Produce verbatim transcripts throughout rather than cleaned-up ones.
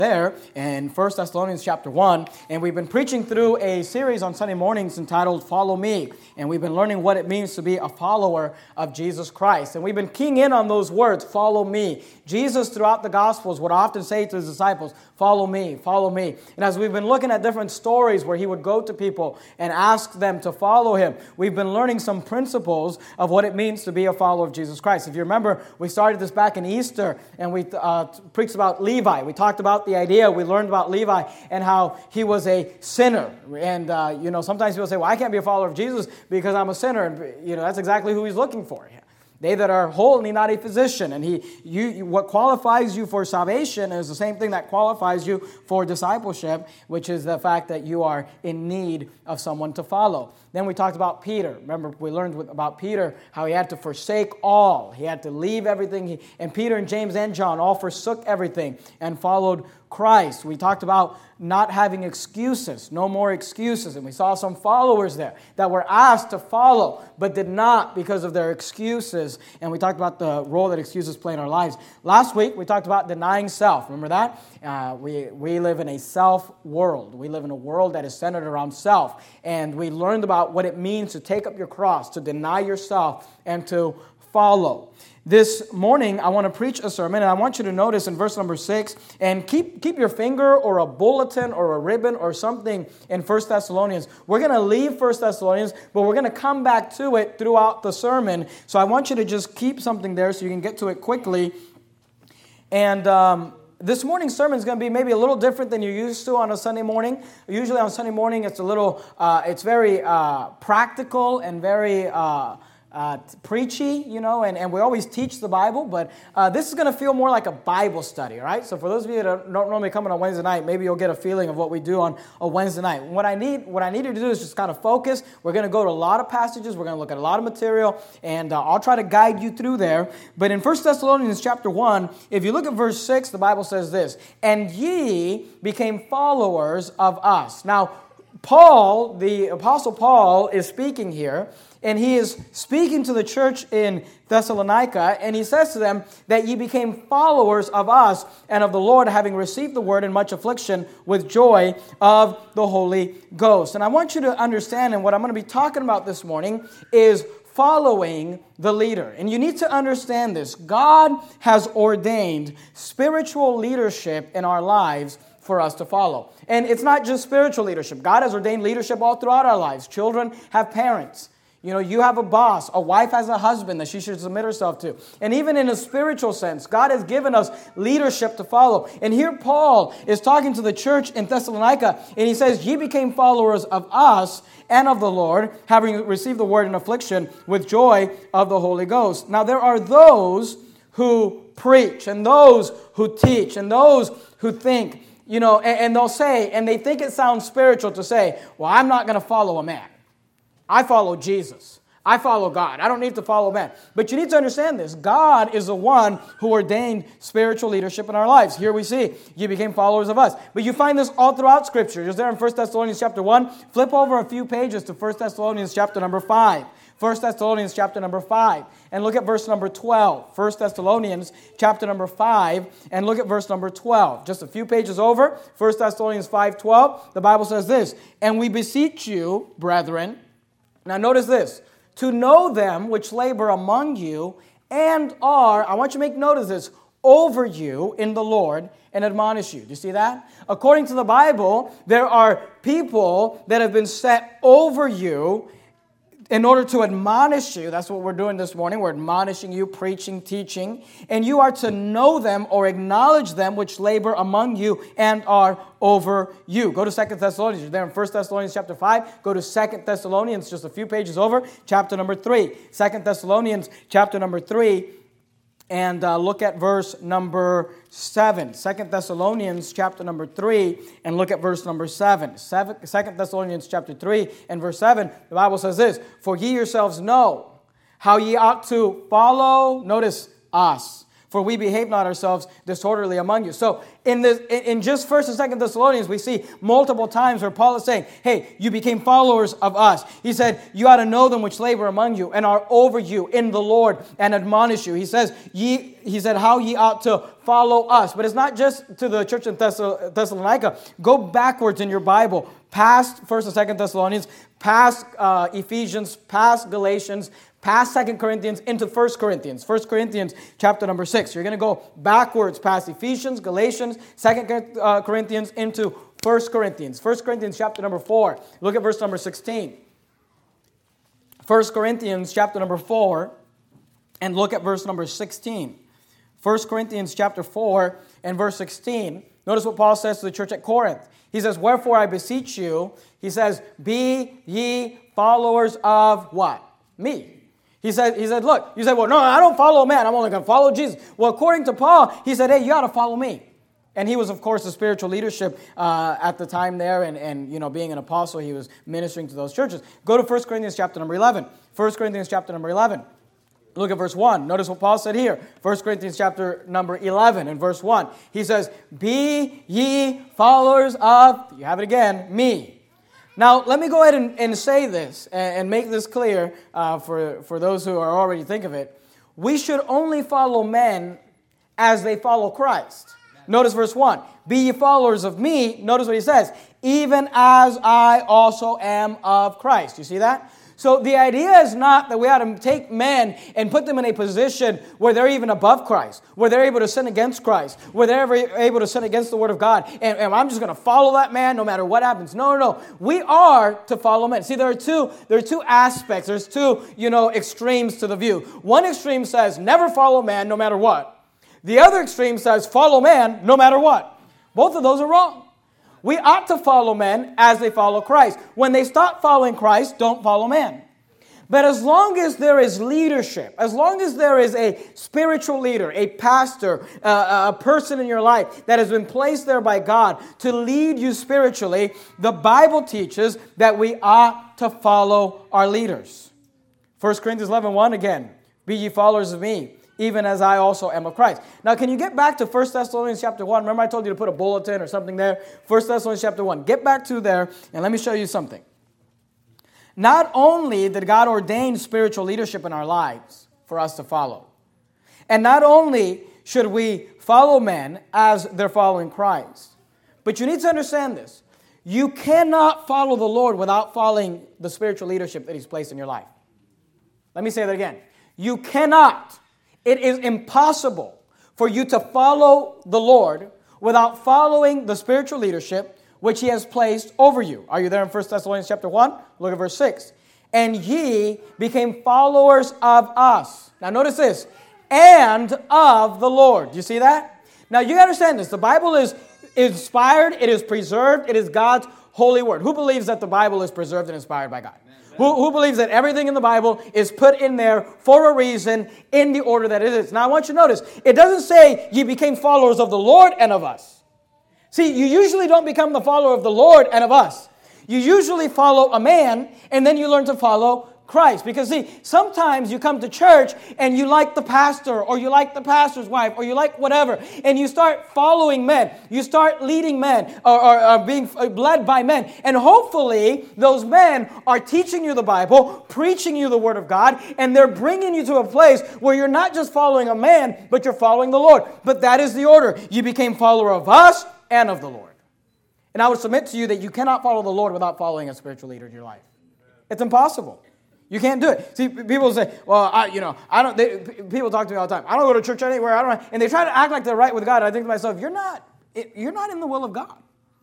there in First Thessalonians chapter one, and we've been preaching through a series on Sunday mornings entitled Follow Me, and we've been learning what it means to be a follower of Jesus Christ, and we've been keying in on those words, follow me. Jesus throughout the Gospels would often say to his disciples, follow me, follow me. And as we've been looking at different stories where he would go to people and ask them to follow him, we've been learning some principles of what it means to be a follower of Jesus Christ. If you remember, we started this back in Easter, and we uh, preached about Levi. We talked about the idea, we learned about Levi and how he was a sinner. And, uh, you know, sometimes people say, well, I can't be a follower of Jesus because I'm a sinner. And, you know, that's exactly who he's looking for. They that are whole need not a physician. And he, you, what qualifies you for salvation is the same thing that qualifies you for discipleship, which is the fact that you are in need of someone to follow. Then we talked about Peter. Remember, we learned about Peter, how he had to forsake all. He had to leave everything. He, and Peter and James and John all forsook everything and followed Christ. We talked about not having excuses, no more excuses. And we saw some followers there that were asked to follow, but did not because of their excuses. And we talked about the role that excuses play in our lives. Last week, we talked about denying self. Remember that? Uh, we, we live in a self world. We live in a world that is centered around self. And we learned about what it means to take up your cross, to deny yourself, and to follow. This morning, I want to preach a sermon, and I want you to notice in verse number six, and keep, keep your finger or a bulletin or a ribbon or something in First Thessalonians. We're going to leave First Thessalonians, but we're going to come back to it throughout the sermon. So I want you to just keep something there so you can get to it quickly. And um, this morning's sermon is going to be maybe a little different than you're used to on a Sunday morning. Usually on Sunday morning, it's a little, uh, it's very uh, practical and very Uh, Uh, preachy, you know, and, and we always teach the Bible, but uh, this is going to feel more like a Bible study, all right? So for those of you that don't normally come on a Wednesday night, maybe you'll get a feeling of what we do on a Wednesday night. What I need what I need you to do is just kind of focus. We're going to go to a lot of passages. We're going to look at a lot of material, and uh, I'll try to guide you through there. But in First Thessalonians chapter one, if you look at verse six, the Bible says this, "And ye became followers of us." Now, Paul, the Apostle Paul, is speaking here, and he is speaking to the church in Thessalonica, and he says to them that ye became followers of us and of the Lord, having received the word in much affliction with joy of the Holy Ghost. And I want you to understand, and what I'm going to be talking about this morning is following the leader. And you need to understand this. God has ordained spiritual leadership in our lives for us to follow. And it's not just spiritual leadership. God has ordained leadership all throughout our lives. Children have parents. You know, you have a boss. A wife has a husband that she should submit herself to. And even in a spiritual sense, God has given us leadership to follow. And here Paul is talking to the church in Thessalonica, and he says, "Ye became followers of us and of the Lord, having received the word in affliction with joy of the Holy Ghost." Now there are those who preach, and those who teach, and those who think, you know, and, and they'll say, and they think it sounds spiritual to say, well, I'm not going to follow a man. I follow Jesus. I follow God. I don't need to follow man. But you need to understand this. God is the one who ordained spiritual leadership in our lives. Here we see, you became followers of us. But you find this all throughout Scripture. Just there in First Thessalonians chapter one. Flip over a few pages to First Thessalonians chapter number five. First Thessalonians chapter number five. And look at verse number twelve. First Thessalonians chapter number five. And look at verse number twelve. Just a few pages over. First Thessalonians five twelve. The Bible says this, "And we beseech you, brethren," now notice this, "to know them which labor among you and are," I want you to make note of this, "over you in the Lord and admonish you." Do you see that? According to the Bible, there are people that have been set over you in order to admonish you. That's what we're doing this morning. We're admonishing you, preaching, teaching. And you are to know them or acknowledge them which labor among you and are over you. Go to Second Thessalonians. You're there in First Thessalonians chapter five. Go to Second Thessalonians, just a few pages over, chapter number three. Second Thessalonians chapter number three. And uh, look at verse number seven. Second Thessalonians chapter number three, and look at verse number seven. seven. Second Thessalonians chapter three and verse seven, the Bible says this, "For ye yourselves know how ye ought to follow," notice, "us. for we behave not ourselves disorderly among you. So in this, in just First and Second Thessalonians, we see multiple times where Paul is saying, hey, you became followers of us. He said, you ought to know them which labor among you and are over you in the Lord and admonish you. He says, ye, he said, how ye ought to follow us. But it's not just to the church in Thess- Thessalonica. Go backwards in your Bible, past First and Second Thessalonians, past uh, Ephesians, past Galatians, past Second Corinthians into First Corinthians. First Corinthians chapter number six. You're going to go backwards past Ephesians, Galatians, Second Corinthians into First Corinthians. First Corinthians chapter number four. Look at verse number sixteen. First Corinthians chapter number four and look at verse number sixteen. First Corinthians chapter four and verse sixteen. Notice what Paul says to the church at Corinth. He says, wherefore I beseech you, he says, be ye followers of what? Me. He said, he said, look, you said, well, no, I don't follow man. I'm only going to follow Jesus. Well, according to Paul, he said, hey, you ought to follow me. And he was, of course, the spiritual leadership uh, at the time there. And, and, you know, being an apostle, he was ministering to those churches. Go to First Corinthians chapter number eleven. First Corinthians chapter number eleven. Look at verse one. Notice what Paul said here. First Corinthians chapter number eleven and verse one. He says, be ye followers of, you have it again, me. Now, let me go ahead and, and say this and, and make this clear uh, for, for those who are already think of it. We should only follow men as they follow Christ. Notice verse one. Be ye followers of me. Notice what he says. Even as I also am of Christ. You see that? So the idea is not that we ought to take men and put them in a position where they're even above Christ, where they're able to sin against Christ, where they're able to sin against the Word of God, and, and I'm just going to follow that man no matter what happens. No, no, no. We are to follow men. See, there are two, there are two aspects. There's two, you know, extremes to the view. One extreme says, never follow man no matter what. The other extreme says, follow man no matter what. Both of those are wrong. We ought to follow men as they follow Christ. When they stop following Christ, don't follow men. But as long as there is leadership, as long as there is a spiritual leader, a pastor, uh, a person in your life that has been placed there by God to lead you spiritually, the Bible teaches that we ought to follow our leaders. First Corinthians eleven one again, be ye followers of me, even as I also am of Christ. Now, can you get back to First Thessalonians chapter one? Remember I told you to put a bulletin or something there? First Thessalonians chapter one. Get back to there, and let me show you something. Not only did God ordain spiritual leadership in our lives for us to follow, and not only should we follow men as they're following Christ, but you need to understand this. You cannot follow the Lord without following the spiritual leadership that He's placed in your life. Let me say that again. You cannot. It is impossible for you to follow the Lord without following the spiritual leadership which He has placed over you. Are you there in First Thessalonians chapter one? Look at verse six. And ye became followers of us. Now notice this. And of the Lord. Do you see that? Now you understand this. The Bible is inspired. It is preserved. It is God's holy word. Who believes that the Bible is preserved and inspired by God? Who, who believes that everything in the Bible is put in there for a reason in the order that it is? Now I want you to notice, it doesn't say ye became followers of the Lord and of us. See, you usually don't become the follower of the Lord and of us. You usually follow a man and then you learn to follow Christ. Because see, sometimes you come to church and you like the pastor or you like the pastor's wife or you like whatever and you start following men. You start leading men or, or, or being led by men. And hopefully those men are teaching you the Bible, preaching you the Word of God, and they're bringing you to a place where you're not just following a man, but you're following the Lord. But that is the order. You became follower of us and of the Lord. And I would submit to you that you cannot follow the Lord without following a spiritual leader in your life. It's impossible. You can't do it. See, people say, well, I, you know, I don't, they, people talk to me all the time. I don't go to church anywhere. I don't, and they try to act like they're right with God. I think to myself, you're not, you're not in the will of God.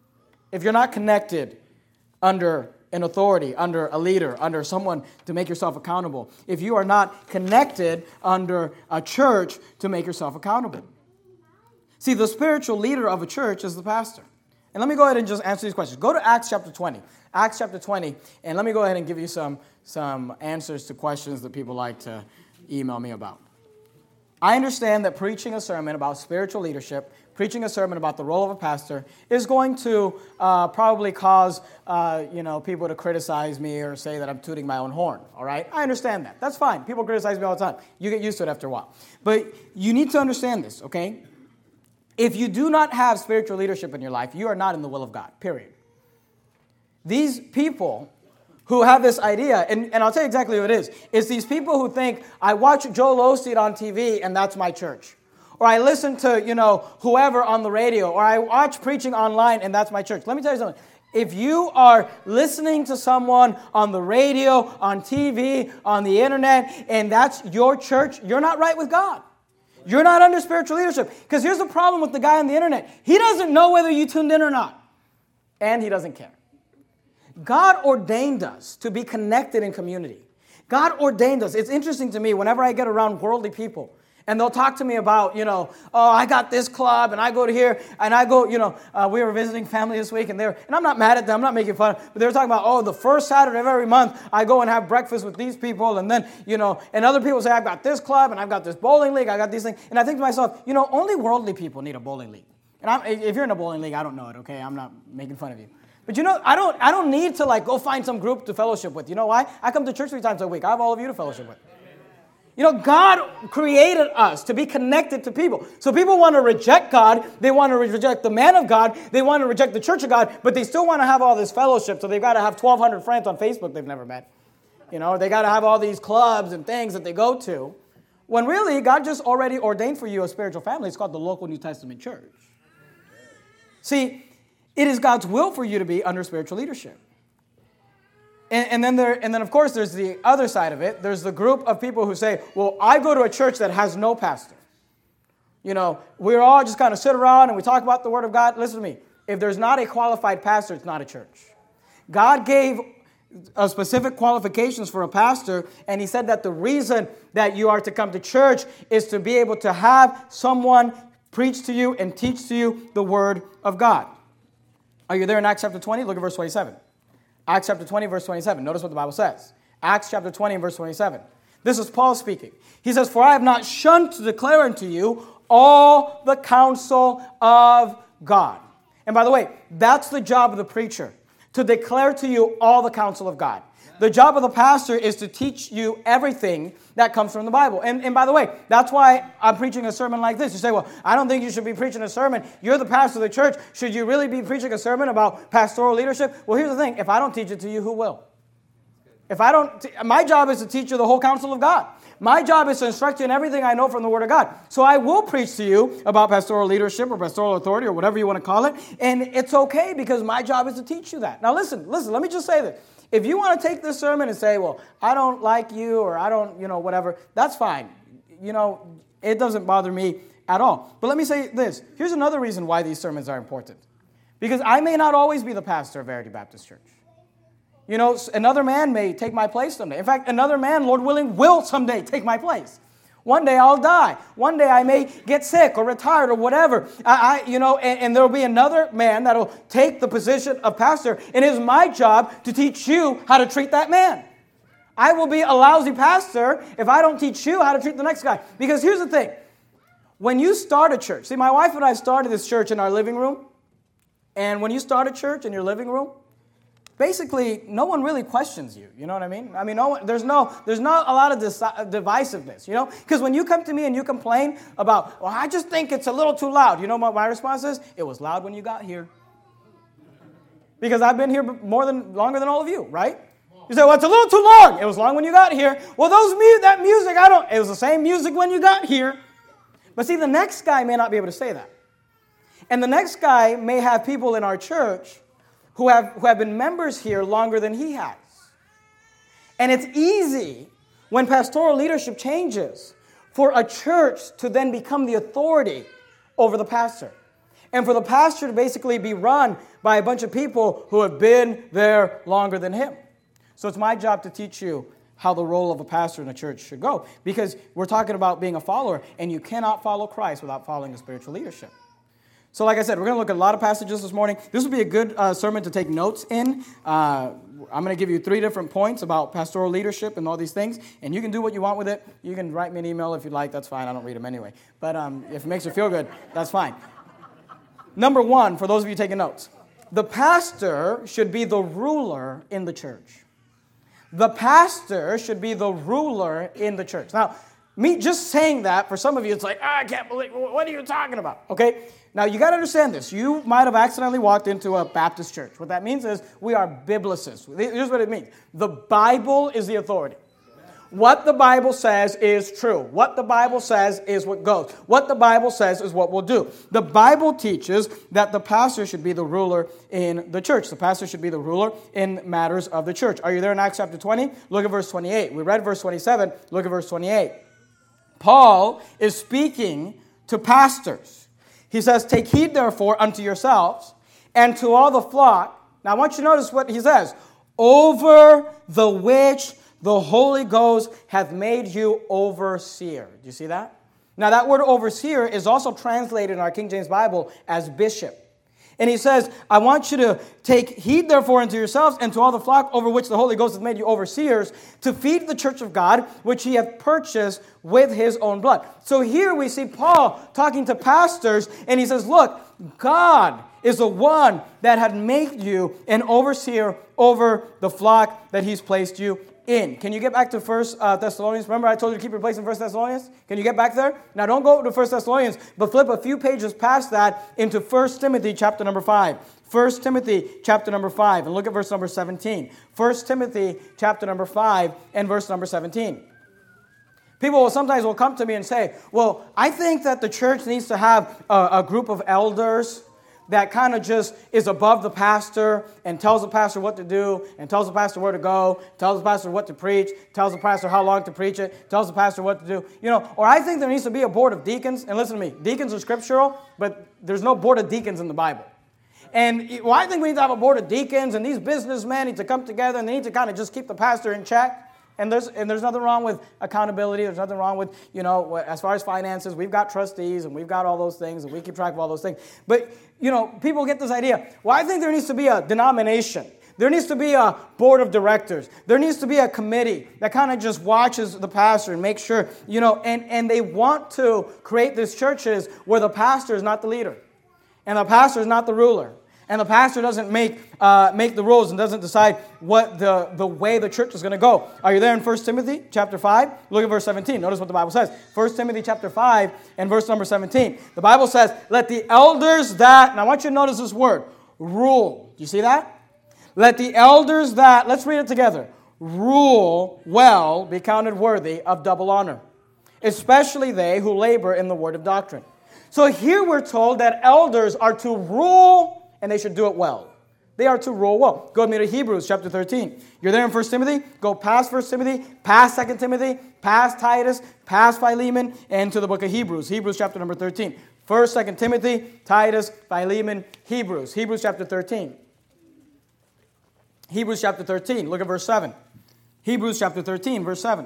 If you're not connected under an authority, under a leader, under someone to make yourself accountable. If you are not connected under a church to make yourself accountable. See, the spiritual leader of a church is the pastor. And let me go ahead and just answer these questions. Go to Acts chapter twenty. Acts chapter twenty, and let me go ahead and give you some, some answers to questions that people like to email me about. I understand that preaching a sermon about spiritual leadership, preaching a sermon about the role of a pastor, is going to uh, probably cause uh, you know, people to criticize me or say that I'm tooting my own horn, all right? I understand that. That's fine. People criticize me all the time. You get used to it after a while. But you need to understand this, okay? If you do not have spiritual leadership in your life, you are not in the will of God, period. These people who have this idea, and, and I'll tell you exactly what it is. It's these people who think, I watch Joel Osteen on T V and that's my church. Or I listen to, you know, whoever on the radio. Or I watch preaching online and that's my church. Let me tell you something. If you are listening to someone on the radio, on T V, on the internet, and that's your church, you're not right with God. You're not under spiritual leadership. Because here's the problem with the guy on the internet. He doesn't know whether you tuned in or not. And he doesn't care. God ordained us to be connected in community. God ordained us. It's interesting to me whenever I get around worldly people and they'll talk to me about, you know, oh, I got this club and I go to here and I go, you know, uh, we were visiting family this week and they're, and I'm not mad at them, I'm not making fun, but they were talking about, oh, the first Saturday of every month I go and have breakfast with these people and then, you know, and other people say, I've got this club and I've got this bowling league, I got these things. And I think to myself, you know, only worldly people need a bowling league. And I'm, if you're in a bowling league, I don't know it, okay? I'm not making fun of you. But you know, I don't I don't need to like go find some group to fellowship with. You know why? I come to church three times a week. I have all of you to fellowship with. You know, God created us to be connected to people. So people want to reject God. They want to reject the man of God. They want to reject the church of God. But they still want to have all this fellowship. So they've got to have twelve hundred friends on Facebook they've never met. You know, they got to have all these clubs and things that they go to. When really, God just already ordained for you a spiritual family. It's called the local New Testament church. See, it is God's will for you to be under spiritual leadership. And, and then there, and then of course there's the other side of it. There's the group of people who say, well, I go to a church that has no pastor. You know, we're all just kind of sit around and we talk about the Word of God. Listen to me. If there's not a qualified pastor, it's not a church. God gave a specific qualifications for a pastor, and he said that the reason that you are to come to church is to be able to have someone preach to you and teach to you the Word of God. Are you there in Acts chapter twenty? Look at verse twenty-seven. Acts chapter twenty, verse twenty-seven. Notice what the Bible says. Acts chapter twenty, verse twenty-seven. This is Paul speaking. He says, for I have not shunned to declare unto you all the counsel of God. And by the way, that's the job of the preacher, to declare to you all the counsel of God. The job of the pastor is to teach you everything that comes from the Bible. And, and by the way, that's why I'm preaching a sermon like this. You say, well, I don't think you should be preaching a sermon. You're the pastor of the church. Should you really be preaching a sermon about pastoral leadership? Well, here's the thing. If I don't teach it to you, who will? If I don't, t- my job is to teach you the whole counsel of God. My job is to instruct you in everything I know from the Word of God. So I will preach to you about pastoral leadership or pastoral authority or whatever you want to call it. And it's okay because my job is to teach you that. Now listen, listen, let me just say this. If you want to take this sermon and say, well, I don't like you or I don't, you know, whatever, that's fine. You know, it doesn't bother me at all. But let me say this. Here's another reason why these sermons are important. Because I may not always be the pastor of Verity Baptist Church. You know, another man may take my place someday. In fact, another man, Lord willing, will someday take my place. One day I'll die. One day I may get sick or retired or whatever. I, I you know, and, and there will be another man that will take the position of pastor. And it is my job to teach you how to treat that man. I will be a lousy pastor if I don't teach you how to treat the next guy. Because here's the thing. When you start a church, see, my wife and I started this church in our living room. And when you start a church in your living room, basically, no one really questions you. You know what I mean? I mean, no one, there's no, there's not a lot of dis- divisiveness, you know? Because when you come to me and you complain about, well, I just think it's a little too loud. You know what my response is? It was loud when you got here. Because I've been here more than, longer than all of you, right? You say, well, it's a little too long. It was long when you got here. Well, those mu- that music, I don't, it was the same music when you got here. But see, the next guy may not be able to say that. And the next guy may have people in our church who have, who have been members here longer than he has. And it's easy when pastoral leadership changes for a church to then become the authority over the pastor. And for the pastor to basically be run by a bunch of people who have been there longer than him. So it's my job to teach you how the role of a pastor in a church should go. Because we're talking about being a follower, and you cannot follow Christ without following the spiritual leadership. So like I said, we're going to look at a lot of passages this morning. This would be a good uh, sermon to take notes in. Uh, I'm going to give you three different points about pastoral leadership and all these things, and you can do what you want with it. You can write me an email if you'd like. That's fine. I don't read them anyway. But um, if it makes you feel good, that's fine. Number one, for those of you taking notes, the pastor should be the ruler in the church. The pastor should be the ruler in the church. Now, me just saying that, for some of you, it's like, oh, I can't believe, what are you talking about? Okay? Now, you got to understand this. You might have accidentally walked into a Baptist church. What that means is we are Biblicists. Here's what it means. The Bible is the authority. What the Bible says is true. What the Bible says is what goes. What the Bible says is what we'll do. The Bible teaches that the pastor should be the ruler in the church. The pastor should be the ruler in matters of the church. Are you there in Acts chapter twenty? Look at verse twenty-eight. We read verse twenty-seven. Look at verse twenty-eight. Paul is speaking to pastors. He says, take heed therefore unto yourselves and to all the flock. Now I want you to notice what he says. Over the which the Holy Ghost hath made you overseer. Do you see that? Now that word overseer is also translated in our King James Bible as bishop. And he says, I want you to take heed therefore unto yourselves and to all the flock over which the Holy Ghost hath made you overseers, to feed the church of God, which he hath purchased with his own blood. So here we see Paul talking to pastors, and he says, look, God is the one that had made you an overseer over the flock that he's placed you in. Can you get back to First uh, Thessalonians? Remember I told you to keep your place in First Thessalonians? Can you get back there? Now don't go to First Thessalonians, but flip a few pages past that into First Timothy chapter number five. First Timothy chapter number five, and look at verse number seventeen. First Timothy chapter number five and verse number seventeen. People will sometimes will come to me and say, well, I think that the church needs to have a, a group of elders that kind of just is above the pastor and tells the pastor what to do and tells the pastor where to go, tells the pastor what to preach, tells the pastor how long to preach it, tells the pastor what to do. You know, or I think there needs to be a board of deacons. And listen to me, deacons are scriptural, but there's no board of deacons in the Bible. And well, I think we need to have a board of deacons, and these businessmen need to come together, and they need to kind of just keep the pastor in check. And there's and there's nothing wrong with accountability. There's nothing wrong with, you know, as far as finances, we've got trustees and we've got all those things and we keep track of all those things. But, you know, people get this idea. Well, I think there needs to be a denomination. There needs to be a board of directors. There needs to be a committee that kind of just watches the pastor and makes sure, you know, and, and they want to create these churches where the pastor is not the leader and the pastor is not the ruler. And the pastor doesn't make uh, make the rules and doesn't decide what the, the way the church is going to go. Are you there in First Timothy chapter five? Look at verse seventeen. Notice what the Bible says. First Timothy chapter five and verse number seventeen. The Bible says, let the elders that, and I want you to notice this word, rule. Do you see that? Let the elders that, let's read it together, rule well be counted worthy of double honor, especially they who labor in the word of doctrine. So here we're told that elders are to rule, and they should do it well. They are to rule well. Go with me to Hebrews chapter thirteen. You're there in First Timothy. Go past First Timothy, past Second Timothy, past Titus, past Philemon, and to the book of Hebrews. Hebrews chapter number thirteen. First, Second Timothy, Titus, Philemon, Hebrews. Hebrews chapter thirteen. Hebrews chapter thirteen. Look at verse seven. Hebrews chapter thirteen, verse seven.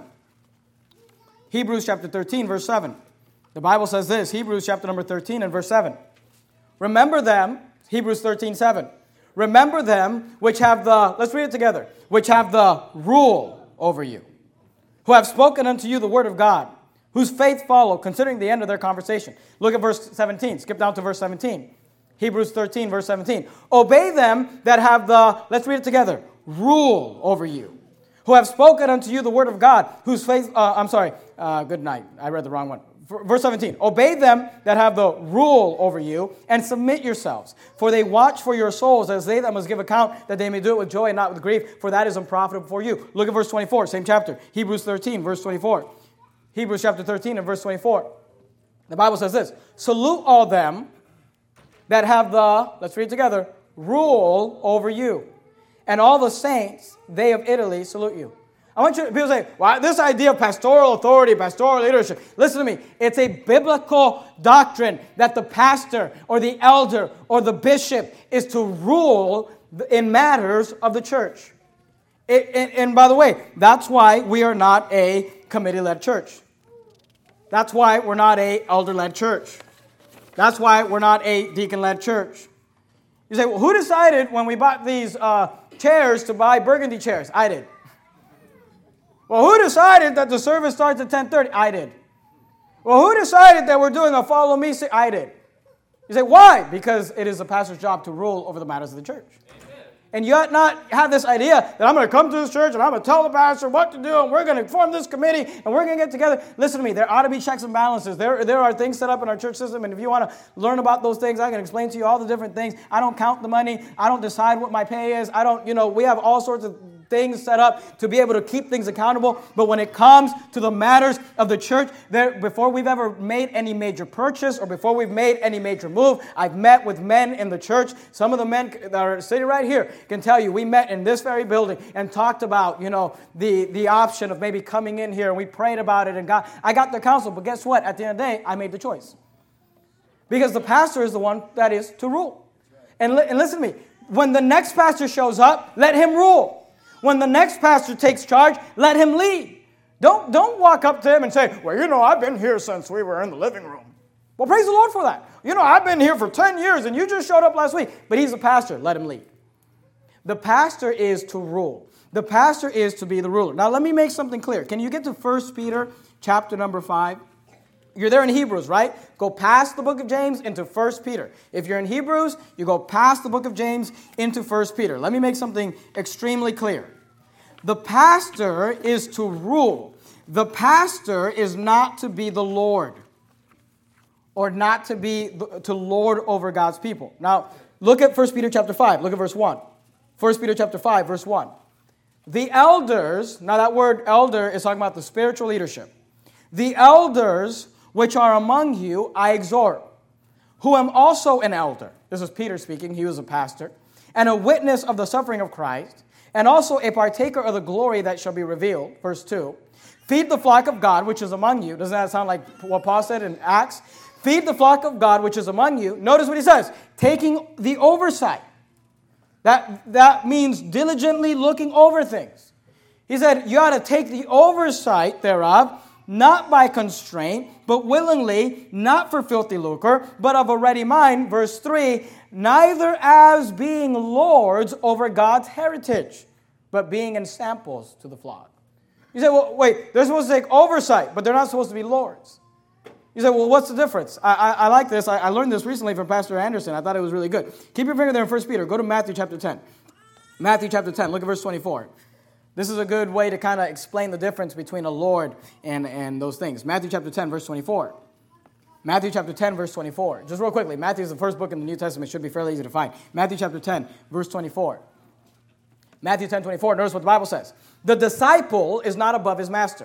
Hebrews chapter thirteen, verse seven. The Bible says this. Hebrews chapter number thirteen and verse seven. Remember them, Hebrews thirteen, seven. Remember them which have the, let's read it together, which have the rule over you, who have spoken unto you the word of God, whose faith follow, considering the end of their conversation. Look at verse seventeen. Skip down to verse seventeen. Hebrews thirteen, verse seventeen. Obey them that have the, let's read it together, rule over you, who have spoken unto you the word of God, whose faith, uh, I'm sorry, uh, good night. I read the wrong one. Verse seventeen, obey them that have the rule over you, and submit yourselves. For they watch for your souls, as they that must give account, that they may do it with joy and not with grief, for that is unprofitable for you. Look at verse twenty-four, same chapter. Hebrews thirteen, verse twenty-four. Hebrews chapter thirteen and verse twenty-four. The Bible says this, salute all them that have the, let's read it together, rule over you. And all the saints, they of Italy, salute you. I want you to, people say, well, this idea of pastoral authority, pastoral leadership, listen to me. It's a biblical doctrine that the pastor or the elder or the bishop is to rule in matters of the church. It, and, and by the way, that's why we are not a committee-led church. That's why we're not a elder-led church. That's why we're not a deacon-led church. You say, well, who decided when we bought these uh, chairs to buy burgundy chairs? I did. Well, who decided that the service starts at ten thirty? I did. Well, who decided that we're doing a follow me? I did. You say, why? Because it is the pastor's job to rule over the matters of the church. And you ought not have this idea that I'm going to come to this church and I'm going to tell the pastor what to do and we're going to form this committee and we're going to get together. Listen to me. There ought to be checks and balances. There, there are things set up in our church system, and if you want to learn about those things, I can explain to you all the different things. I don't count the money. I don't decide what my pay is. I don't, you know, we have all sorts of things set up to be able to keep things accountable. But when it comes to the matters of the church, there, before we've ever made any major purchase or before we've made any major move, I've met with men in the church. Some of the men that are sitting right here can tell you we met in this very building and talked about, you know, the, the option of maybe coming in here, and we prayed about it and got, I got the counsel. But guess what? At the end of the day, I made the choice. Because the pastor is the one that is to rule. And, li- and listen to me. When the next pastor shows up, let him rule. When the next pastor takes charge, let him lead. Don't, don't walk up to him and say, well, you know, I've been here since we were in the living room. Well, praise the Lord for that. You know, I've been here for ten years and you just showed up last week. But he's a pastor. Let him lead. The pastor is to rule. The pastor is to be the ruler. Now, let me make something clear. Can you get to First Peter chapter number five? You're there in Hebrews, right? Go past the book of James into First Peter. If you're in Hebrews, you go past the book of James into First Peter. Let me make something extremely clear. The pastor is to rule. The pastor is not to be the Lord or not to be to lord over God's people. Now, look at First Peter chapter five. Look at verse one. First Peter chapter five, verse one. The elders, now that word elder is talking about the spiritual leadership. The elders which are among you, I exhort, who am also an elder. This is Peter speaking. He was a pastor. And a witness of the suffering of Christ, and also a partaker of the glory that shall be revealed. Verse two. Feed the flock of God which is among you. Doesn't that sound like what Paul said in Acts? Feed the flock of God which is among you. Notice what he says. Taking the oversight. That, that means diligently looking over things. He said you ought to take the oversight thereof, not by constraint, but willingly, not for filthy lucre, but of a ready mind. Verse three, neither as being lords over God's heritage, but being in samples to the flock. You say, well, wait, they're supposed to take oversight, but they're not supposed to be lords. You say, well, what's the difference? I, I, I like this. I, I learned this recently from Pastor Anderson. I thought it was really good. Keep your finger there in First Peter. Go to Matthew chapter ten. Matthew chapter ten. Look at verse twenty-four. This is a good way to kind of explain the difference between a Lord and, and those things. Matthew chapter ten, verse twenty-four. Matthew chapter ten, verse twenty-four. Just real quickly, Matthew is the first book in the New Testament. It should be fairly easy to find. Matthew chapter ten, verse twenty-four. Matthew ten, twenty-four. Notice what the Bible says. The disciple is not above his master,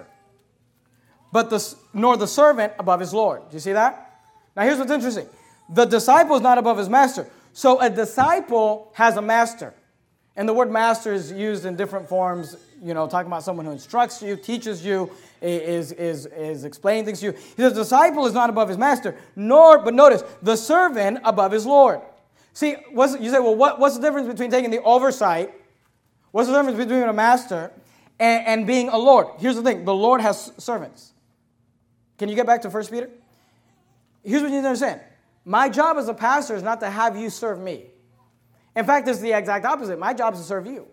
but the, nor the servant above his Lord. Do you see that? Now here's what's interesting. The disciple is not above his master. So a disciple has a master. And the word master is used in different forms, you know, talking about someone who instructs you, teaches you, is, is, is explaining things to you. The disciple is not above his master, nor, but notice, the servant above his Lord. See, what's, you say, well, what, what's the difference between taking the oversight, what's the difference between a master and, and being a Lord? Here's the thing, the Lord has servants. Can you get back to First Peter? Here's what you need to understand. My job as a pastor is not to have you serve me. In fact, it's the exact opposite. My job is to serve you.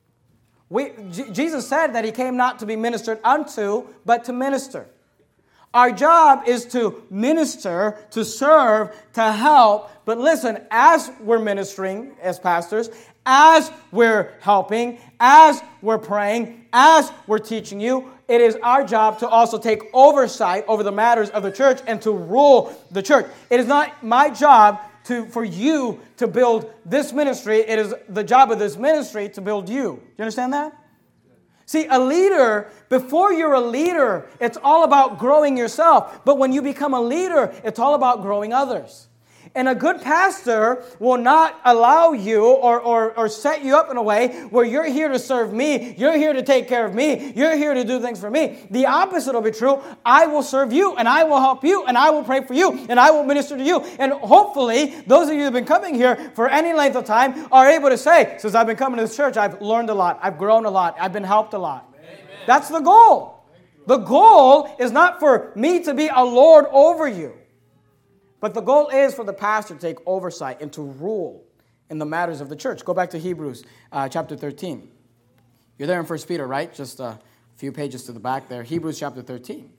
We, J- Jesus said that he came not to be ministered unto, but to minister. Our job is to minister, to serve, to help. But listen, as we're ministering as pastors, as we're helping, as we're praying, as we're teaching you, it is our job to also take oversight over the matters of the church and to rule the church. It is not my job To, for you to build this ministry. It is the job of this ministry to build you. Do you understand that? See, a leader, before you're a leader, it's all about growing yourself. But when you become a leader, it's all about growing others. And a good pastor will not allow you or, or, or set you up in a way where you're here to serve me, you're here to take care of me, you're here to do things for me. The opposite will be true. I will serve you, and I will help you, and I will pray for you, and I will minister to you. And hopefully, those of you who have been coming here for any length of time are able to say, since I've been coming to this church, I've learned a lot, I've grown a lot, I've been helped a lot. Amen. That's the goal. The goal is not for me to be a Lord over you. But the goal is for the pastor to take oversight and to rule in the matters of the church. Go back to Hebrews uh, chapter thirteen. You're there in First Peter, right? Just a few pages to the back there. Hebrews chapter thirteen.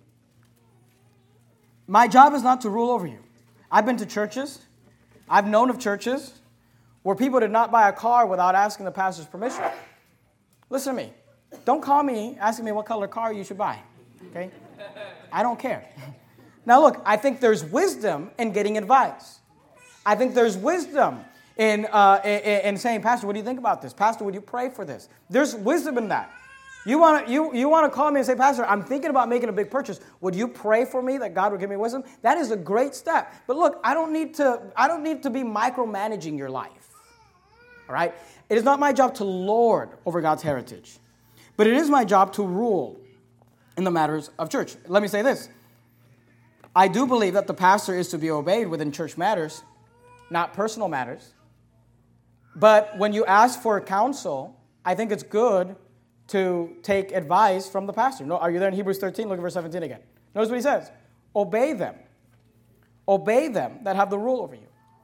My job is not to rule over you. I've been to churches. I've known of churches where people did not buy a car without asking the pastor's permission. Listen to me. Don't call me asking me what color car you should buy. Okay? I don't care. Now look, I think there's wisdom in getting advice. I think there's wisdom in, uh, in, in saying, Pastor, what do you think about this? Pastor, would you pray for this? There's wisdom in that. You want to you, you want to call me and say, Pastor, I'm thinking about making a big purchase. Would you pray for me that God would give me wisdom? That is a great step. But look, I don't need to, I don't need to be micromanaging your life. All right? It is not my job to lord over God's heritage. But it is my job to rule in the matters of church. Let me say this. I do believe that the pastor is to be obeyed within church matters, not personal matters. But when you ask for counsel, I think it's good to take advice from the pastor. No, are you there in Hebrews thirteen? Look at verse seventeen again. Notice what he says. Obey them. Obey them that have the rule over you.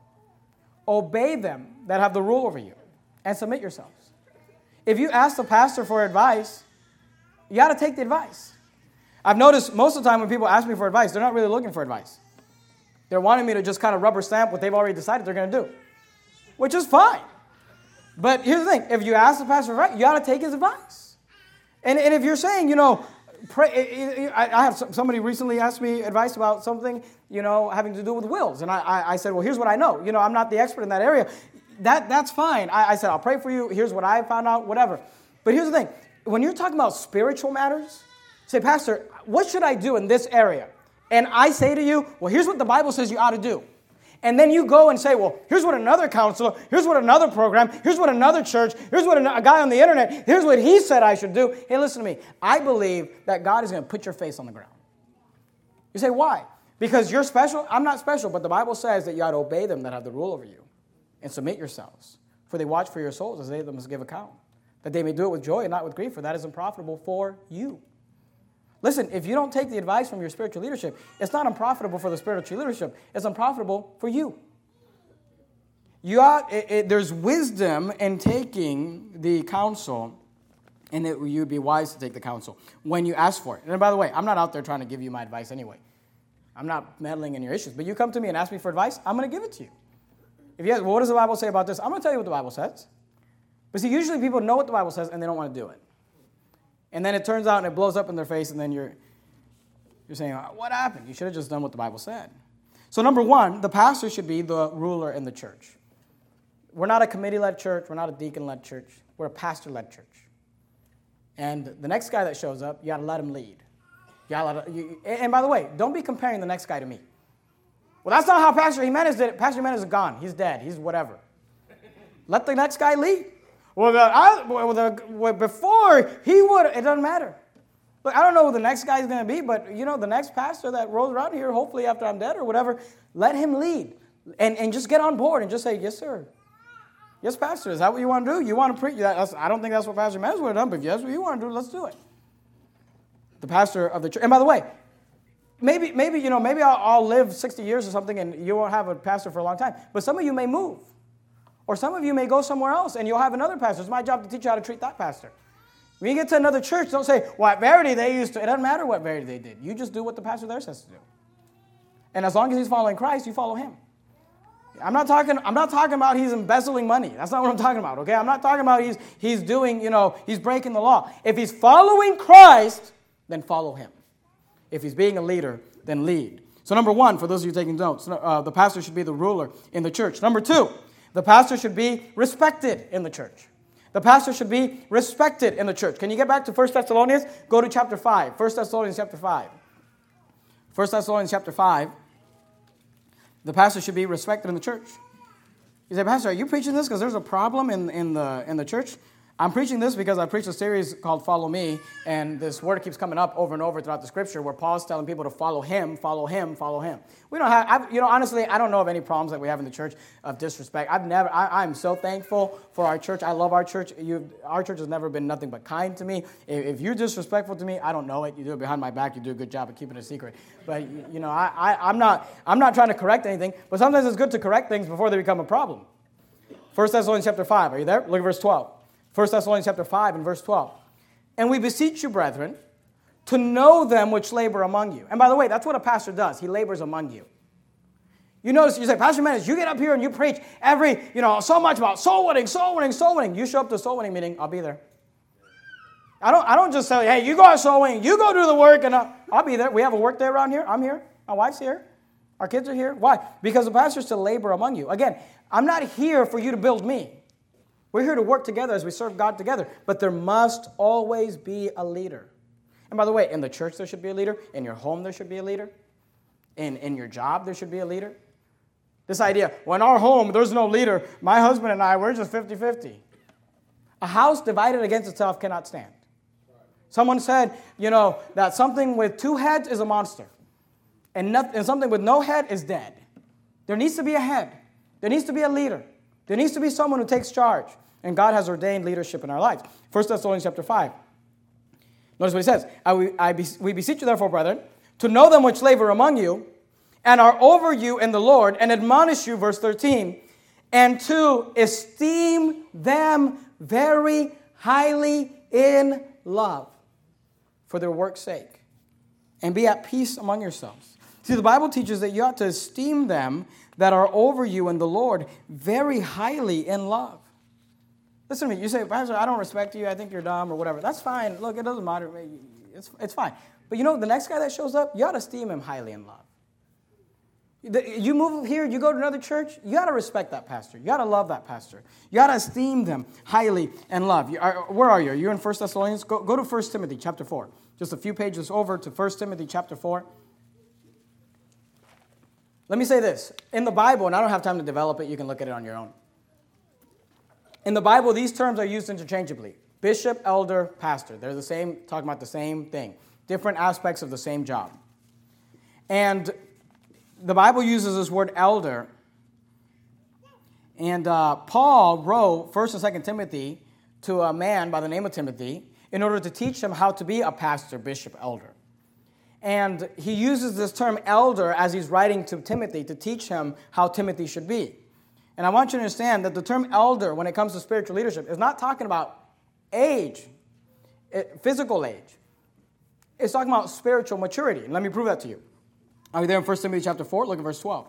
Obey them that have the rule over you. And submit yourselves. If you ask the pastor for advice, you got to take the advice. I've noticed most of the time when people ask me for advice, they're not really looking for advice. They're wanting me to just kind of rubber stamp what they've already decided they're going to do, which is fine. But here's the thing. If you ask the pastor for advice, you got to take his advice. And, and if you're saying, you know, pray, I, I have somebody recently asked me advice about something, you know, having to do with wills. And I, I, I said, well, here's what I know. You know, I'm not the expert in that area. That, that's fine. I, I said, I'll pray for you. Here's what I found out, whatever. But here's the thing. When you're talking about spiritual matters, say, Pastor, what should I do in this area? And I say to you, well, here's what the Bible says you ought to do. And then you go and say, well, here's what another counselor, here's what another program, here's what another church, here's what a guy on the internet, here's what he said I should do. Hey, listen to me. I believe that God is going to put your face on the ground. You say, why? Because you're special? I'm not special, but the Bible says that you ought to obey them that have the rule over you and submit yourselves. For they watch for your souls as they must give account, that they may do it with joy and not with grief, for that is unprofitable for you. Listen, if you don't take the advice from your spiritual leadership, it's not unprofitable for the spiritual leadership. It's unprofitable for you. You ought, it, it, there's wisdom in taking the counsel, and it, you'd be wise to take the counsel when you ask for it. And by the way, I'm not out there trying to give you my advice anyway. I'm not meddling in your issues. But you come to me and ask me for advice, I'm going to give it to you. If you ask, well, what does the Bible say about this? I'm going to tell you what the Bible says. But see, usually people know what the Bible says, and they don't want to do it. And then it turns out and it blows up in their face, and then you're, you're saying, what happened? You should have just done what the Bible said. So number one, the pastor should be the ruler in the church. We're not a committee-led church. We're not a deacon-led church. We're a pastor-led church. And the next guy that shows up, you got to let him lead. You gotta let him, you, and by the way, don't be comparing the next guy to me. Well, that's not how Pastor Jimenez did it. Pastor Jimenez is gone. He's dead. He's whatever. Let the next guy lead. Well, the, I, well, the, well, before he would, it doesn't matter. Look, I don't know who the next guy is going to be, but, you know, the next pastor that rolls around here, hopefully after I'm dead or whatever, let him lead. And, and just get on board and just say, yes, sir. Yes, Pastor, is that what you want to do? You want to preach? I don't think that's what Pastor Jimenez would have done, but if that's what you want to do, let's do it. The pastor of the church. And by the way, maybe, maybe you know, maybe I'll, I'll live sixty years or something and you won't have a pastor for a long time. But some of you may move. Or some of you may go somewhere else and you'll have another pastor. It's my job to teach you how to treat that pastor. When you get to another church, don't say, well, at Verity they used to. It doesn't matter what Verity they did. You just do what the pastor there says to do. And as long as he's following Christ, you follow him. I'm not talking, I'm not talking about he's embezzling money. That's not what I'm talking about, okay? I'm not talking about he's, he's doing, you know, he's breaking the law. If he's following Christ, then follow him. If he's being a leader, then lead. So number one, for those of you taking notes, uh, the pastor should be the ruler in the church. Number two, the pastor should be respected in the church. The pastor should be respected in the church. Can you get back to First Thessalonians? Go to chapter five. First Thessalonians chapter five. First Thessalonians chapter five. The pastor should be respected in the church. You say, Pastor, are you preaching this because there's a problem in, in, the, in the church? I'm preaching this because I preached a series called Follow Me, and this word keeps coming up over and over throughout the Scripture where Paul's telling people to follow him, follow him, follow him. We don't have, I've, you know, honestly, I don't know of any problems that we have in the church of disrespect. I've never, I, I'm so thankful for our church. I love our church. You, our church has never been nothing but kind to me. If, if you're disrespectful to me, I don't know it. You do it behind my back. You do a good job of keeping it a secret. But, you know, I, I, I'm not, I'm not trying to correct anything, but sometimes it's good to correct things before they become a problem. First Thessalonians chapter five. Are you there? Look at verse twelve. First Thessalonians chapter five and verse twelve. And we beseech you, brethren, to know them which labor among you. And by the way, that's what a pastor does. He labors among you. You notice, you say, Pastor Menace, you get up here and you preach every, you know, so much about soul winning, soul winning, soul winning. You show up to a soul winning meeting, I'll be there. I don't, I don't just say, hey, you go to soul winning, you go do the work, and I'll, I'll be there. We have a work day around here. I'm here. My wife's here. Our kids are here. Why? Because the pastor's to labor among you. Again, I'm not here for you to build me. We're here to work together as we serve God together. But there must always be a leader. And by the way, in the church there should be a leader. In your home there should be a leader. In, in your job there should be a leader. This idea, well, in our home there's no leader. My husband and I, we're just fifty-fifty. A house divided against itself cannot stand. Someone said, you know, that something with two heads is a monster. And, nothing, and something with no head is dead. There needs to be a head. There needs to be a leader. There needs to be someone who takes charge. And God has ordained leadership in our lives. First Thessalonians chapter five. Notice what he says. I, I, we beseech you therefore, brethren, to know them which labor among you, and are over you in the Lord, and admonish you, verse thirteen, and to esteem them very highly in love, for their work's sake, and be at peace among yourselves. See, the Bible teaches that you ought to esteem them that are over you in the Lord very highly in love. Listen to me. You say, Pastor, I don't respect you. I think you're dumb or whatever. That's fine. Look, it doesn't matter. It's, it's fine. But you know, the next guy that shows up, you ought to esteem him highly in love. You move here, you go to another church, you ought to respect that pastor. You ought to love that pastor. You ought to esteem them highly in love. You are, where are you? Are you in First Thessalonians? Go, go to First Timothy chapter four. Just a few pages over to First Timothy chapter four. Let me say this. In the Bible, and I don't have time to develop it, you can look at it on your own. In the Bible, these terms are used interchangeably. Bishop, elder, pastor. They're the same, talking about the same thing. Different aspects of the same job. And the Bible uses this word elder. And uh, Paul wrote First and Second Timothy to a man by the name of Timothy in order to teach him how to be a pastor, bishop, elder. And he uses this term elder as he's writing to Timothy to teach him how Timothy should be. And I want you to understand that the term elder, when it comes to spiritual leadership, is not talking about age, physical age. It's talking about spiritual maturity. And let me prove that to you. Are you there in First Timothy chapter four? Look at verse twelve.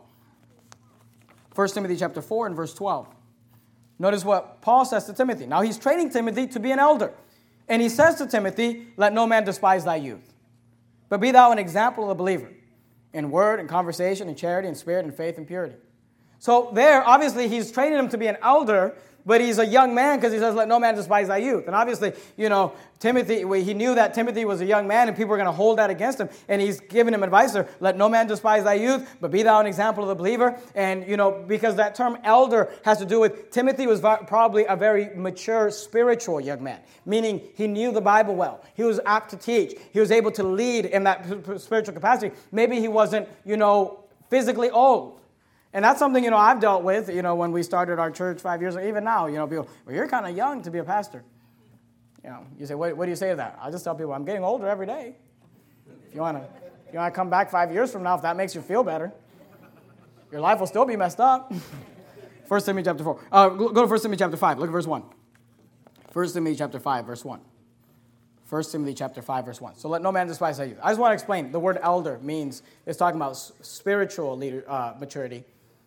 First Timothy chapter four and verse twelve. Notice what Paul says to Timothy. Now he's training Timothy to be an elder. And he says to Timothy, let no man despise thy youth, but be thou an example of the believer in word and conversation and charity and spirit and faith and purity. So there, obviously, he's training him to be an elder, but he's a young man because he says, let no man despise thy youth. And obviously, you know, Timothy, he knew that Timothy was a young man and people were going to hold that against him. And he's giving him advice there, let no man despise thy youth, but be thou an example of the believer. And, you know, because that term elder has to do with Timothy was probably a very mature spiritual young man, meaning he knew the Bible well. He was apt to teach. He was able to lead in that spiritual capacity. Maybe he wasn't, you know, physically old. And that's something, you know, I've dealt with, you know, when we started our church five years ago. Even now, you know, people, well, you're kind of young to be a pastor. You know, you say, what, what do you say to that? I just tell people, I'm getting older every day. If you want to if you want to come back five years from now, if that makes you feel better, your life will still be messed up. First Timothy chapter four. Uh, go to First Timothy chapter five. Look at verse one. First Timothy chapter five, verse one. First Timothy chapter five, verse one. So let no man despise thy youth. I just want to explain. The word elder means, it's talking about spiritual leader, uh, maturity.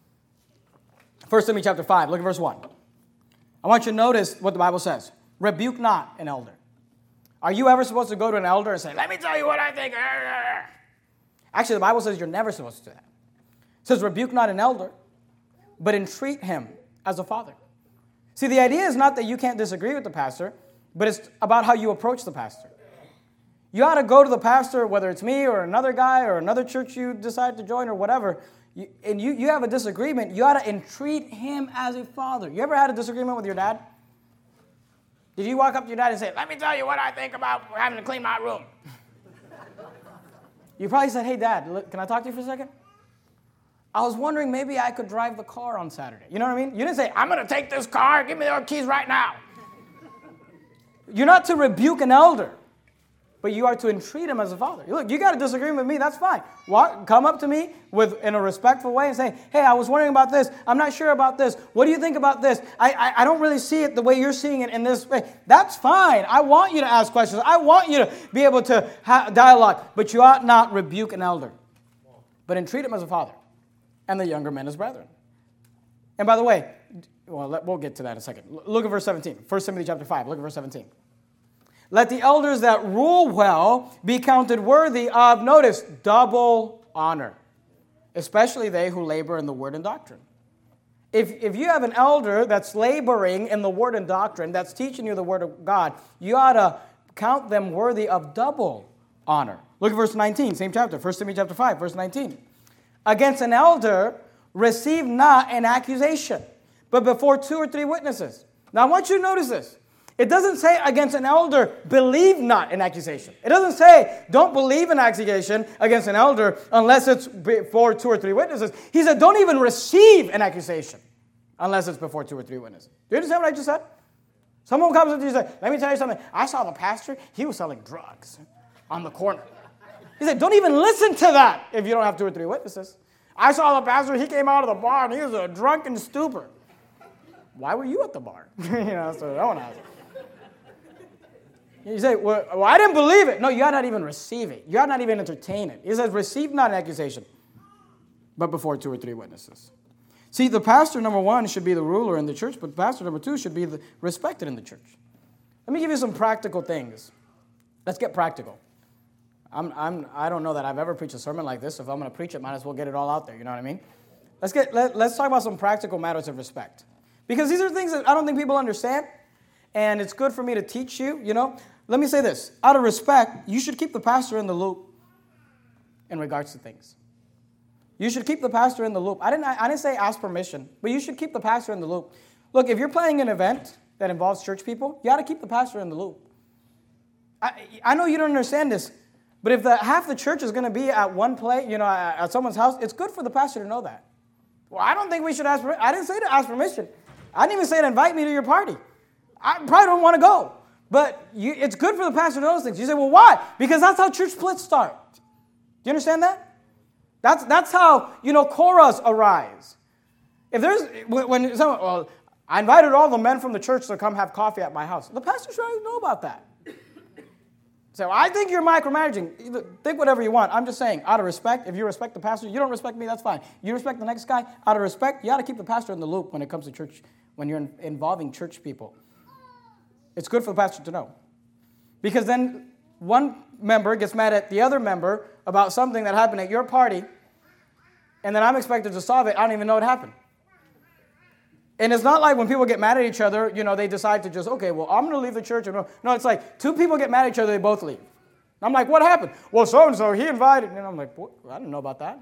First Timothy chapter five, look at verse one. I want you to notice what the Bible says. Rebuke not an elder. Are you ever supposed to go to an elder and say, let me tell you what I think? Actually, the Bible says you're never supposed to do that. It says, rebuke not an elder, but entreat him as a father. See, the idea is not that you can't disagree with the pastor, but it's about how you approach the pastor. You ought to go to the pastor, whether it's me or another guy or another church you decide to join or whatever, you, and you, you have a disagreement, you ought to entreat him as a father. You ever had a disagreement with your dad? Did you walk up to your dad and say, let me tell you what I think about having to clean my room? You probably said, hey, Dad, look, can I talk to you for a second? I was wondering maybe I could drive the car on Saturday. You know what I mean? You didn't say, I'm going to take this car. Give me the keys right now. You're not to rebuke an elder, but you are to entreat him as a father. Look, you got a disagreement with me. That's fine. Walk, come up to me with in a respectful way and say, hey, I was wondering about this. I'm not sure about this. What do you think about this? I, I, I don't really see it the way you're seeing it in this way. That's fine. I want you to ask questions. I want you to be able to have dialogue, but you ought not rebuke an elder, but entreat him as a father and the younger men as brethren. And by the way, well, let, we'll get to that in a second. Look at verse seventeen. First Timothy chapter five. Look at verse seventeen. Let the elders that rule well be counted worthy of, notice, double honor, especially they who labor in the word and doctrine. If, if you have an elder that's laboring in the word and doctrine, that's teaching you the word of God, you ought to count them worthy of double honor. Look at verse nineteen, same chapter, First Timothy chapter five, verse nineteen. Against an elder, receive not an accusation, but before two or three witnesses. Now I want you to notice this. It doesn't say against an elder, believe not an accusation. It doesn't say don't believe an accusation against an elder unless it's before two or three witnesses. He said don't even receive an accusation unless it's before two or three witnesses. Do you understand what I just said? Someone comes up to you and says, let me tell you something. I saw the pastor. He was selling drugs on the corner. He said, don't even listen to that if you don't have two or three witnesses. I saw the pastor. He came out of the bar and he was a drunken stupor. Why were you at the bar? you know, that's what I want to ask. You say, well, well, I didn't believe it. No, you ought not even receive it. You ought not even entertain it. He says, receive not an accusation, but before two or three witnesses. See, the pastor, number one, should be the ruler in the church, but pastor, number two, should be the, respected in the church. Let me give you some practical things. Let's get practical. I'm, I'm, I don't know that I've ever preached a sermon like this. If I'm going to preach it, might as well get it all out there. You know what I mean? Let's, get, let, let's talk about some practical matters of respect. Because these are things that I don't think people understand. And it's good for me to teach you, you know. Let me say this. Out of respect, you should keep the pastor in the loop in regards to things. You should keep the pastor in the loop. I didn't, I didn't say ask permission, but you should keep the pastor in the loop. Look, if you're planning an event that involves church people, you ought to keep the pastor in the loop. I, I know you don't understand this, but if the, half the church is going to be at one place, you know, at, at someone's house, it's good for the pastor to know that. Well, I don't think we should ask permission. I didn't say to ask permission. I didn't even say to invite me to your party. I probably don't want to go. But you, it's good for the pastor to know those things. You say, well, why? Because that's how church splits start. Do you understand that? That's, that's how, you know, chorus arise. If there's, when someone, well, I invited all the men from the church to come have coffee at my house. The pastor should know about that. So well, I think you're micromanaging. Think whatever you want. I'm just saying, out of respect, if you respect the pastor, you don't respect me, that's fine. You respect the next guy, out of respect, you ought to keep the pastor in the loop when it comes to church, when you're in, involving church people. It's good for the pastor to know. Because then one member gets mad at the other member about something that happened at your party, and then I'm expected to solve it. I don't even know it happened. And it's not like when people get mad at each other, you know, they decide to just, okay, well, I'm going to leave the church. No, it's like two people get mad at each other, they both leave. I'm like, what happened? Well, so-and-so, he invited. And I'm like, what? I didn't know about that.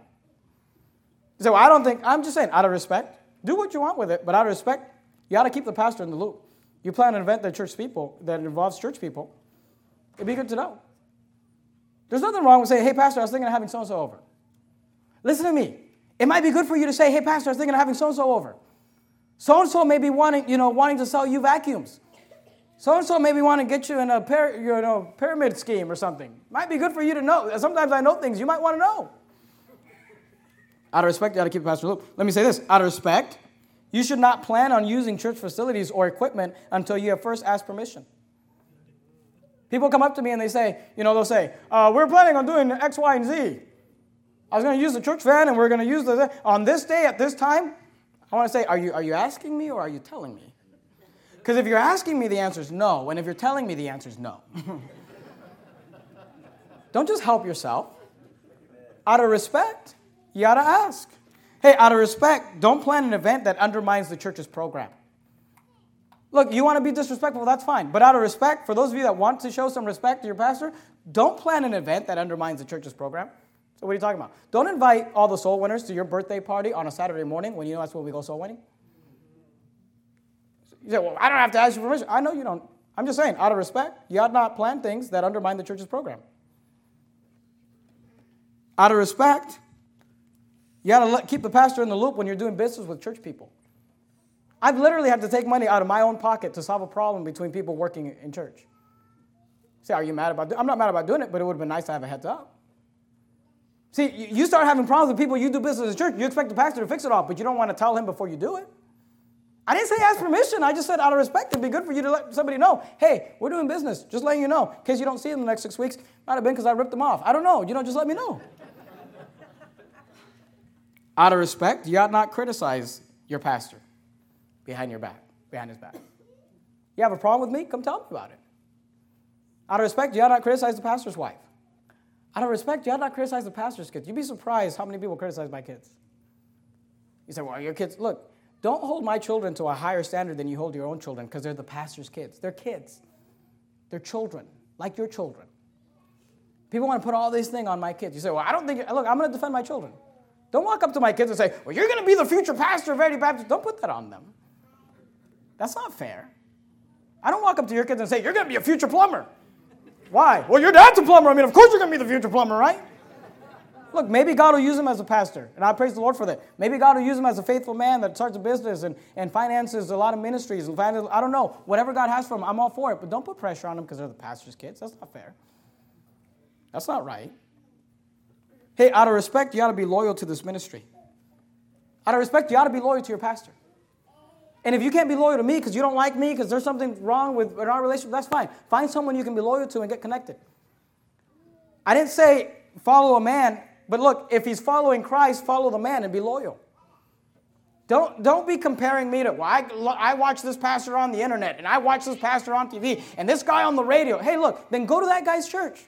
So I don't think, I'm just saying, out of respect, do what you want with it, but out of respect, you ought to keep the pastor in the loop. You plan an event that church people, that involves church people, it'd be good to know. There's nothing wrong with saying, hey, pastor, I was thinking of having so-and-so over. Listen to me. It might be good for you to say, hey, pastor, I was thinking of having so-and-so over. So-and-so may be wanting, you know, wanting to sell you vacuums. So-and-so maybe want to get you in a par- you know, pyramid scheme or something. Might be good for you to know. Sometimes I know things you might want to know. Out of respect, you got to keep the pastor in the loop. Let me say this. Out of respect, you should not plan on using church facilities or equipment until you have first asked permission. People come up to me and they say, you know, they'll say, uh, we're planning on doing X, Y, and Z. I was going to use the church van and we're going to use the, on this day at this time. I want to say, are you, are you asking me or are you telling me? Because if you're asking me, the answer is no. And if you're telling me, the answer is no. Don't just help yourself. Out of respect, you ought to ask. Hey, out of respect, don't plan an event that undermines the church's program. Look, you want to be disrespectful, that's fine. But out of respect, for those of you that want to show some respect to your pastor, don't plan an event that undermines the church's program. So what are you talking about? Don't invite all the soul winners to your birthday party on a Saturday morning when you know that's when we go soul winning. You say, well, I don't have to ask you permission. I know you don't. I'm just saying, out of respect, you ought not plan things that undermine the church's program. Out of respect, you ought to let, keep the pastor in the loop when you're doing business with church people. I've literally had to take money out of my own pocket to solve a problem between people working in church. Say, are you mad about it? I'm not mad about doing it, but it would have been nice to have a heads up. See, you start having problems with people you do business in church, you expect the pastor to fix it all, but you don't want to tell him before you do it. I didn't say ask permission. I just said out of respect, it'd be good for you to let somebody know, hey, we're doing business. Just letting you know. In case you don't see them the next six weeks, might have been because I ripped them off. I don't know. You know, just let me know. Out of respect, you ought not criticize your pastor behind your back, behind his back. You have a problem with me? Come tell me about it. Out of respect, you ought not criticize the pastor's wife. Out of respect, you ought not criticize the pastor's kids. You'd be surprised how many people criticize my kids. You say, well, your kids, look, don't hold my children to a higher standard than you hold your own children because they're the pastor's kids. They're kids. They're children, like your children. People want to put all these things on my kids. You say, well, I don't think, look, I'm going to defend my children. Don't walk up to my kids and say, well, you're going to be the future pastor of Verity Baptist. Don't put that on them. That's not fair. I don't walk up to your kids and say, you're going to be a future plumber. Why? Well, your dad's a plumber. I mean, of course you're going to be the future plumber, right? Look, maybe God will use him as a pastor, and I praise the Lord for that. Maybe God will use him as a faithful man that starts a business and, and finances a lot of ministries. And finances, I don't know. Whatever God has for him, I'm all for it. But don't put pressure on him because they're the pastor's kids. That's not fair. That's not right. Hey, out of respect, you ought to be loyal to this ministry. Out of respect, you ought to be loyal to your pastor. And if you can't be loyal to me because you don't like me, because there's something wrong with in our relationship, that's fine. Find someone you can be loyal to and get connected. I didn't say follow a man, but look, if he's following Christ, follow the man and be loyal. Don't, don't be comparing me to, well, I, I watch this pastor on the internet, and I watch this pastor on T V, and this guy on the radio. Hey, look, then go to that guy's church.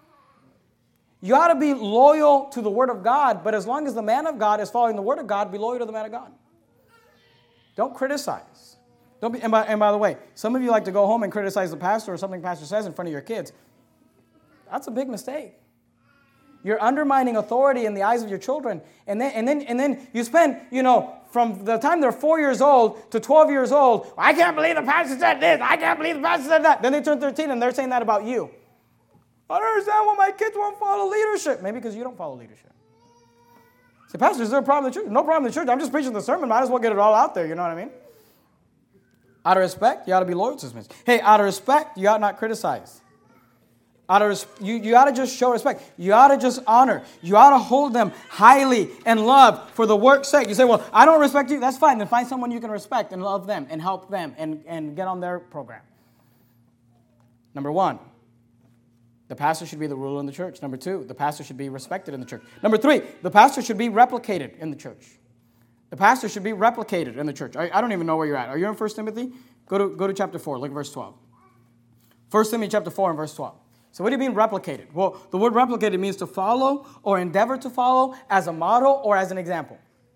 You ought to be loyal to the Word of God, but as long as the man of God is following the Word of God, be loyal to the man of God. Don't criticize. Don't be, and, by, and by the way, some of you like to go home and criticize the pastor or something the pastor says in front of your kids. That's a big mistake. You're undermining authority in the eyes of your children. And then, and then, and then you spend, you know, from the time they're four years old to twelve years old, I can't believe the pastor said this. I can't believe the pastor said that. Then they turn thirteen and they're saying that about you. I don't understand why my kids won't follow leadership. Maybe because you don't follow leadership. Say, pastor, is there a problem in the church? No problem in the church. I'm just preaching the sermon. Might as well get it all out there. You know what I mean? Out of respect, you ought to be loyal to this ministry. Hey, out of respect, you ought not criticize. Out of res- you, you ought to just show respect. You ought to just honor. You ought to hold them highly and love for the work's sake. You say, well, I don't respect you. That's fine. Then find someone you can respect and love them and help them and, and get on their program. Number one, the pastor should be the ruler in the church. Number two, the pastor should be respected in the church. Number three, the pastor should be replicated in the church. The pastor should be replicated in the church. I, I don't even know where you're at. Are you in First Timothy? Go to, go to chapter four. Look at verse twelve. First Timothy chapter four and verse twelve. So what do you mean replicated? Well, the word replicated means to follow or endeavor to follow as a model or as an example.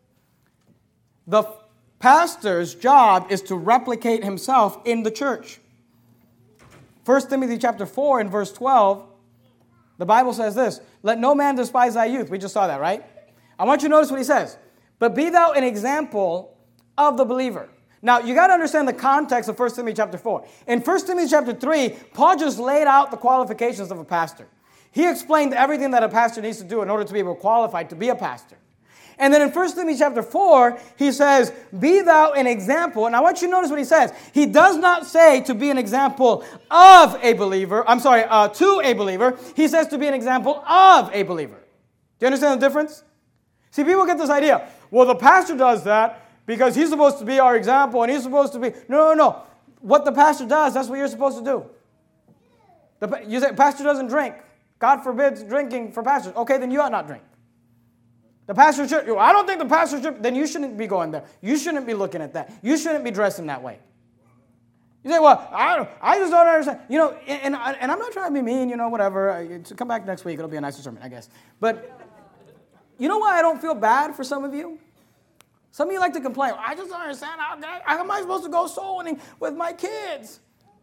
The pastor's job is to replicate himself in the church. First Timothy chapter four and verse twelve, the Bible says this, let no man despise thy youth. We just saw that, right? I want you to notice what he says. But be thou an example of the believer. Now, you got to understand the context of First Timothy chapter four. In First Timothy chapter three, Paul just laid out the qualifications of a pastor. He explained everything that a pastor needs to do in order to be able to qualify to be a pastor. And then in First Timothy chapter four, he says, be thou an example. And I want you to notice what he says. He does not say to be an example of a believer. I'm sorry, uh, to a believer. He says to be an example of a believer. Do you understand the difference? See, people get this idea. Well, the pastor does that because he's supposed to be our example and he's supposed to be... No, no, no. What the pastor does, that's what you're supposed to do. The, you say, pastor doesn't drink. God forbids drinking for pastors. Okay, then you ought not drink. The pastor should... I don't think the pastor should... Then you shouldn't be going there. You shouldn't be looking at that. You shouldn't be dressing that way. You say, well, I don't, I just don't understand. You know, and, and, and I'm not trying to be mean, you know, whatever. Come back next week. It'll be a nicer sermon, I guess. But you know why I don't feel bad for some of you? Some of you like to complain. I just don't understand. How, how am I supposed to go soul winning with my kids?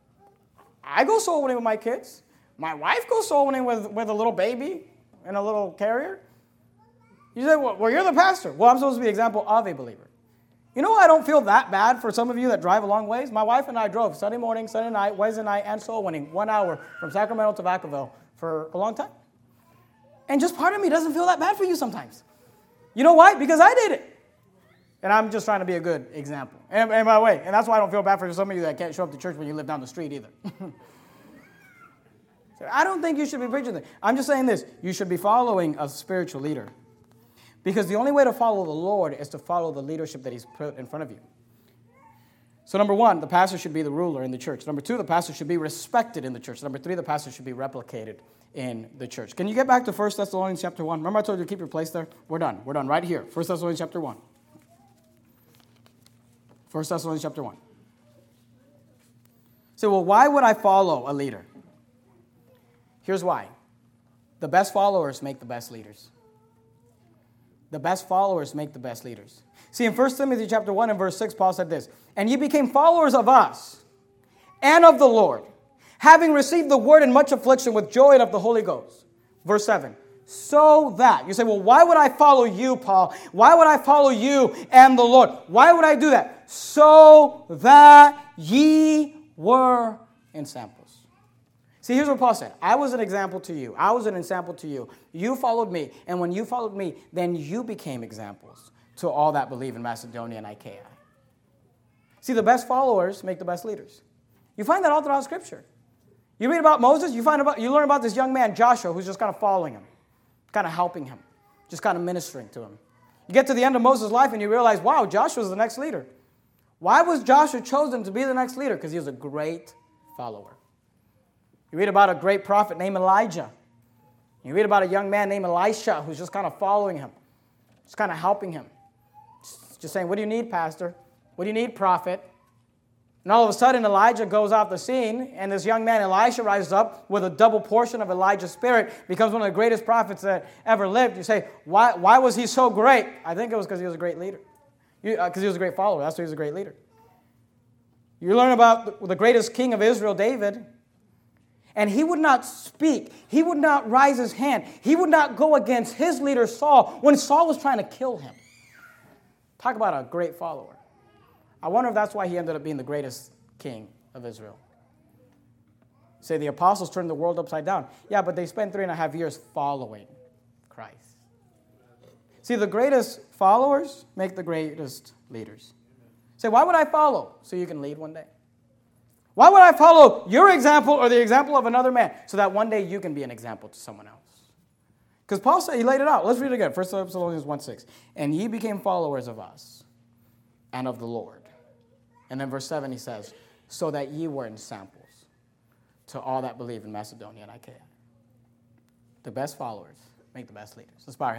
I go soul winning with my kids. My wife goes soul winning with, with a little baby and a little carrier. You say, well, well, you're the pastor. Well, I'm supposed to be an example of a believer. You know why I don't feel that bad for some of you that drive a long ways? My wife and I drove Sunday morning, Sunday night, Wednesday night, and soul winning, one hour from Sacramento to Vacaville for a long time. And just part of me doesn't feel that bad for you sometimes. You know why? Because I did it. And I'm just trying to be a good example. And, and by the way, and that's why I don't feel bad for some of you that can't show up to church when you live down the street either. So I don't think you should be preaching this. I'm just saying this. You should be following a spiritual leader. Because the only way to follow the Lord is to follow the leadership that he's put in front of you. So number one, the pastor should be the ruler in the church. Number two, the pastor should be respected in the church. Number three, the pastor should be replicated in the church. Can you get back to First Thessalonians chapter one? Remember I told you to keep your place there? We're done. We're done right here. First Thessalonians chapter one. First Thessalonians chapter one. So, well, why would I follow a leader? Here's why. The best followers make the best leaders. The best followers make the best leaders. See, in First Timothy chapter one and verse six, Paul said this, "And ye became followers of us and of the Lord, having received the word in much affliction with joy and of the Holy Ghost." Verse seven, "So that," you say, well, why would I follow you, Paul? Why would I follow you and the Lord? Why would I do that? "So that ye were ensamples." See, here's what Paul said. I was an example to you. I was an example to you. You followed me. And when you followed me, then you became examples to all that believe in Macedonia and Achaia. See, the best followers make the best leaders. You find that all throughout Scripture. You read about Moses, you find about, you learn about this young man, Joshua, who's just kind of following him, kind of helping him, just kind of ministering to him. You get to the end of Moses' life and you realize, wow, Joshua's the next leader. Why was Joshua chosen to be the next leader? Because he was a great follower. You read about a great prophet named Elijah. You read about a young man named Elisha who's just kind of following him, just kind of helping him. Just saying, what do you need, pastor? What do you need, prophet? And all of a sudden, Elijah goes off the scene, and this young man, Elisha, rises up with a double portion of Elijah's spirit, becomes one of the greatest prophets that ever lived. You say, why, why was he so great? I think it was because he was a great leader. Because uh, he was a great follower. That's why he was a great leader. You learn about the, the greatest king of Israel, David. And he would not speak. He would not raise his hand. He would not go against his leader, Saul, when Saul was trying to kill him. Talk about a great follower. I wonder if that's why he ended up being the greatest king of Israel. Say the apostles turned the world upside down. Yeah, but they spent three and a half years following Christ. See, the greatest followers make the greatest leaders. Say, why would I follow? So you can lead one day. Why would I follow your example or the example of another man? So that one day you can be an example to someone else. Because Paul said, he laid it out. Let's read it again. First Thessalonians one six. "And ye became followers of us and of the Lord." And then verse seven he says, "So that ye were ensamples to all that believe in Macedonia and Achaia." The best followers make the best leaders. Let's bow our heads.